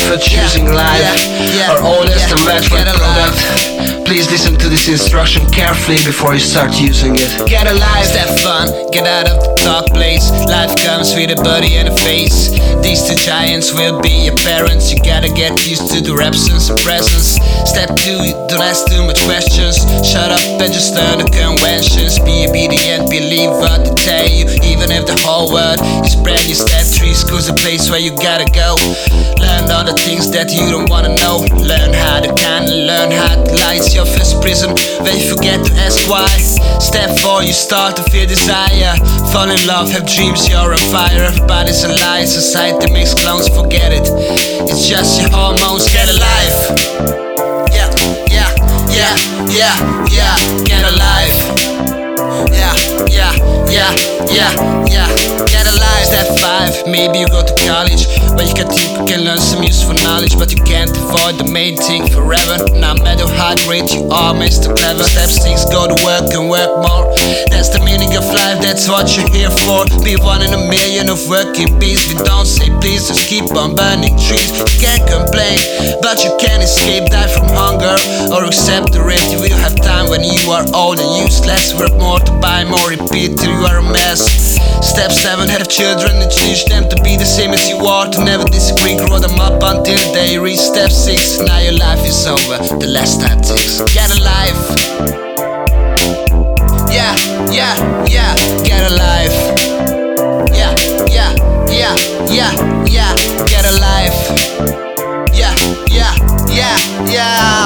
for choosing life, or honest and match with product. Please listen to this instruction carefully before you start using it. Get a life, have fun, get out of the dark place. Life comes with a body and a face. These two giants will be your parents. You gotta get used to their absence and presence. Step 2, don't ask too much questions. Shut up and just learn the conventions. Be obedient, believe what they tell you. Even if the whole world is brand new. Step 3, school's a place where you gotta go. Learn all the things that you don't wanna know. Learn how to count, learn how to lie. It's your first prison where you forget to ask why. Step 4, you start to feel desire. Fall in love, have dreams, you're on fire. Everybody's a lie, society makes clones, forget it. It's just your hormones, get a life. Yeah, yeah, yeah, yeah, yeah, get a life. Yeah, yeah, yeah, yeah, yeah, get a life. Step 5, maybe you go to college where you can learn some useful knowledge, but you can't avoid the main thing forever. No matter how great you are, Mr. Clever. Step 6, go to work and work more. That's the meaning of life, that's what you're here for. Be 1 in a million of working bees. We don't say please, just keep on burning trees. You can't complain, but you can escape, die from hunger, or accept the rate. You will have time when you are old and useless. Work more to buy more, repeat till you are a mess. Step 7, have children and teach them to be the same as you are. To never disagree, grow them up until they reach step 6. Now your life is over, the last time ticks. Get a life. Yeah, yeah, yeah, get a life. Yeah, yeah, yeah, yeah, yeah, get a life. Yeah, yeah, yeah, yeah.